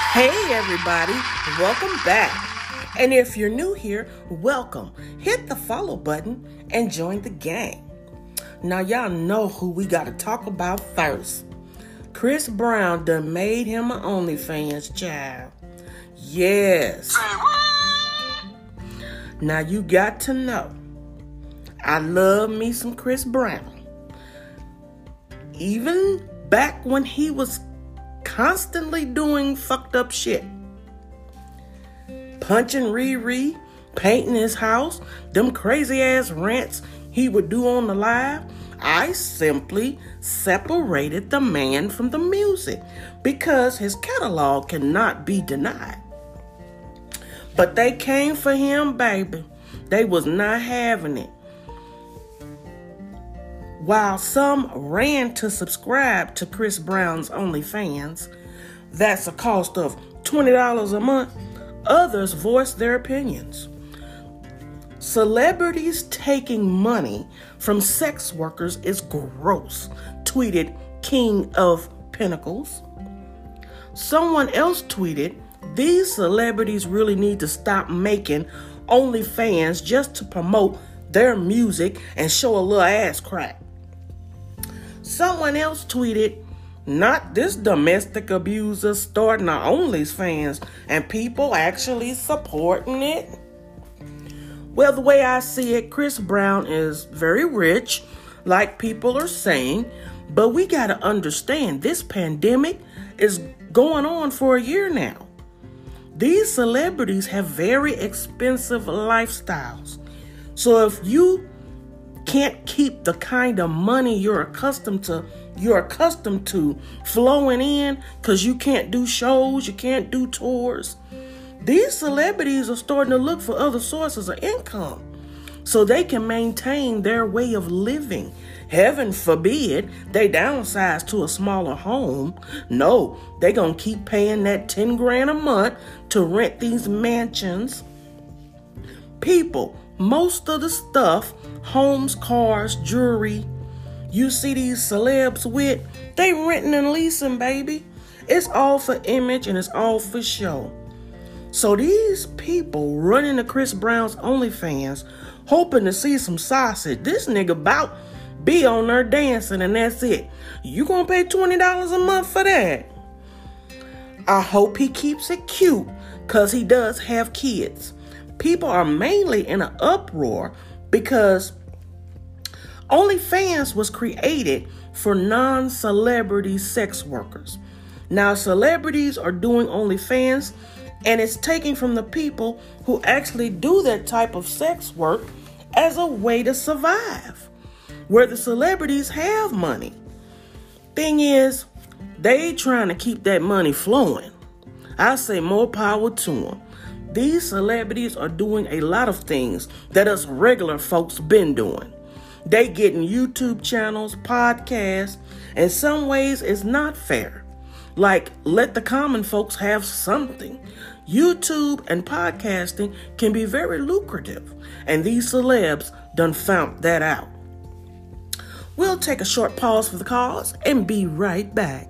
Hey everybody, welcome back. And if you're new here, welcome. Hit the follow button and join the gang. Now y'all know who we gotta talk about first. Chris Brown done made him an OnlyFans child. Yes. Now you got to know, I love me some Chris Brown. Even back when he was constantly doing fucked up shit. Punching Riri, painting his house, them crazy ass rants he would do on the live. I simply separated the man from the music because his catalog cannot be denied. But they came for him, baby. They was not having it. While some ran to subscribe to Chris Brown's OnlyFans, that's a cost of $20 a month, others voiced their opinions. Celebrities taking money from sex workers is gross, tweeted King of Pinnacles. Someone else tweeted, these celebrities really need to stop making OnlyFans just to promote their music and show a little ass crack. Someone else tweeted, not this domestic abuser starting our OnlyFans and people actually supporting it. Well, the way I see it, Chris Brown is very rich, like people are saying, but we got to understand this pandemic is going on for a year now. These celebrities have very expensive lifestyles. So if you can't keep the kind of money you're accustomed to flowing in because you can't do shows, you can't do tours. These celebrities are starting to look for other sources of income so they can maintain their way of living. Heaven forbid they downsize to a smaller home. No, they gonna keep paying that $10,000 a month to rent these mansions. People, most of the stuff, homes, cars, jewelry, you see these celebs with, they renting and leasing, baby. It's all for image and it's all for show. So these people running to Chris Brown's OnlyFans, hoping to see some sausage. This nigga about be on there dancing and that's it. You gonna pay $20 a month for that? I hope he keeps it cute because he does have kids. People are mainly in an uproar because OnlyFans was created for non-celebrity sex workers. Now, celebrities are doing OnlyFans, and it's taking from the people who actually do that type of sex work as a way to survive, where the celebrities have money. Thing is, they trying to keep that money flowing. I say more power to them. These celebrities are doing a lot of things that us regular folks been doing. They getting YouTube channels, podcasts. In some ways, it's not fair. Like, let the common folks have something. YouTube and podcasting can be very lucrative, and these celebs done found that out. We'll take a short pause for the cause and be right back.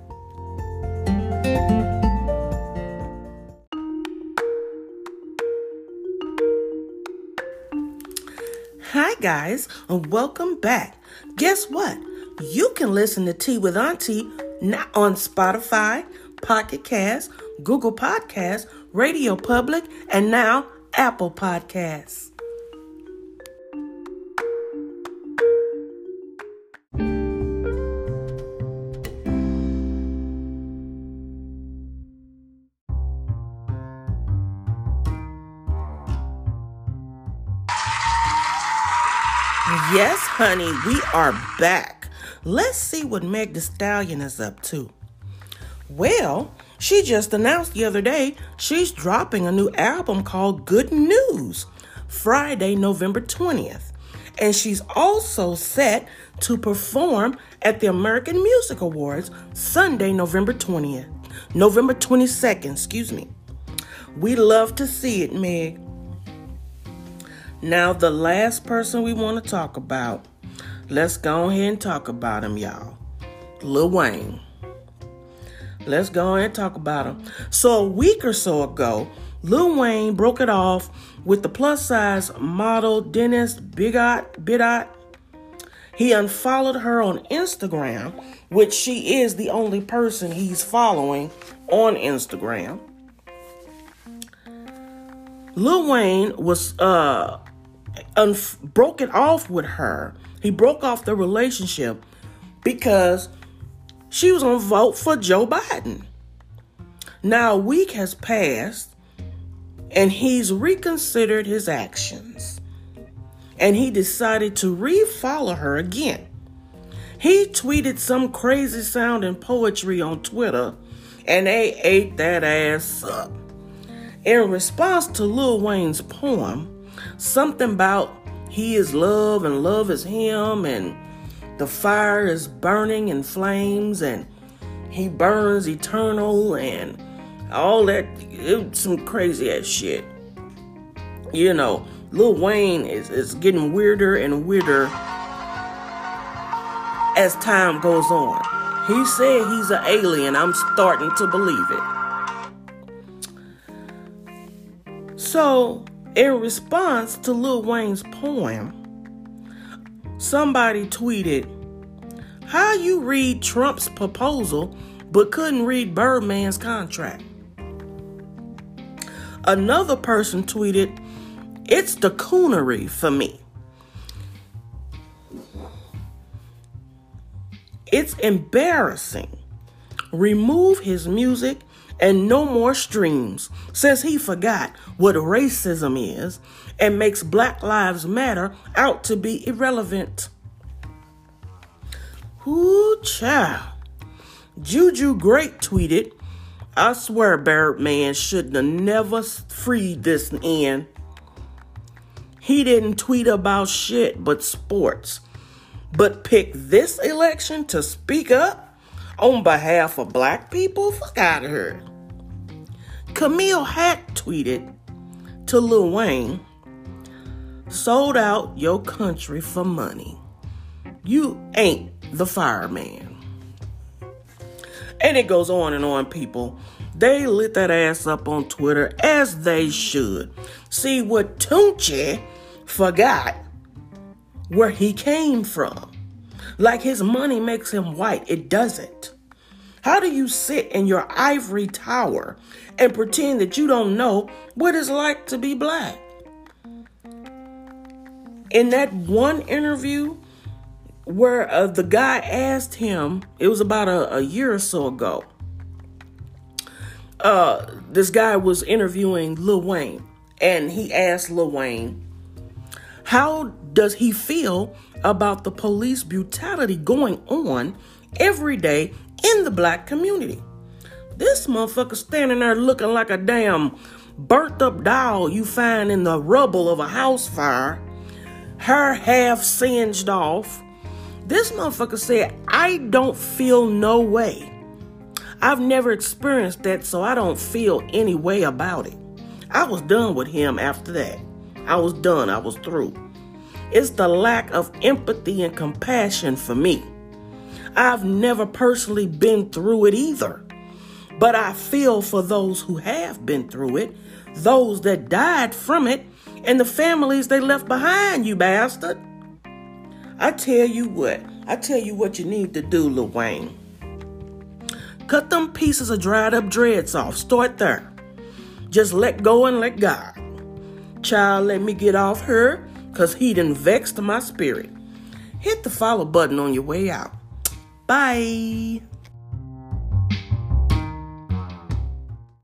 Hi guys, and welcome back. Guess what? You can listen to Tea with Auntie now on Spotify, Pocket Cast, Google Podcasts, Radio Public, and now Apple Podcasts. Yes, honey, we are back. Let's see what Meg Thee Stallion is up to. Well, she just announced the other day she's dropping a new album called Good News, Friday, November 20th. And she's also set to perform at the American Music Awards Sunday, November 22nd. We love to see it, Meg. Now, the last person we want to talk about, let's go ahead and talk about him, y'all. Lil Wayne. Let's go ahead and talk about him. So a week or so ago, Lil Wayne broke it off with the plus-size model Dennis Bidot. He unfollowed her on Instagram, which she is the only person he's following on Instagram. Lil Wayne was broke it off with her. He broke off the relationship because she was going to vote for Joe Biden. Now a week has passed and he's reconsidered his actions. And he decided to refollow her again. He tweeted some crazy sounding poetry on Twitter and they ate that ass up. In response to Lil Wayne's poem, something about he is love and love is him and the fire is burning in flames and he burns eternal and all that, some crazy ass shit. You know, Lil Wayne is getting weirder and weirder as time goes on. He said he's an alien. I'm starting to believe it. So, in response to Lil Wayne's poem, somebody tweeted, "How you read Trump's proposal but couldn't read Birdman's contract?" Another person tweeted, "It's the coonery for me. It's embarrassing. Remove his music and no more streams. Says he forgot what racism is and makes Black Lives Matter out to be irrelevant." Ooh, child. Juju Great tweeted, "I swear Birdman shouldn't have never freed this in. He didn't tweet about shit but sports, but picked this election to speak up on behalf of black people? Fuck out of here." Camille Hack tweeted to Lil Wayne, "Sold out your country for money. You ain't the fireman." And it goes on and on, people. They lit that ass up on Twitter, as they should. See, what Tunchi forgot where he came from. Like his money makes him white. It doesn't. How do you sit in your ivory tower and pretend that you don't know what it's like to be black? In that one interview where the guy asked him, it was about a year or so ago, this guy was interviewing Lil Wayne, and he asked Lil Wayne, how does he feel about the police brutality going on every day in the black community? This motherfucker standing there looking like a damn burnt up doll you find in the rubble of a house fire, hair half singed off. This motherfucker said, "I don't feel no way. I've never experienced that, so I don't feel any way about it." I was done with him after that. I was done. I was through. It's the lack of empathy and compassion for me. I've never personally been through it either. But I feel for those who have been through it, those that died from it, and the families they left behind, you bastard. I tell you what you need to do, Lil Wayne. Cut them pieces of dried up dreads off. Start there. Just let go and let God. Child, let me get off her, because he done vexed my spirit. Hit the follow button on your way out. Bye.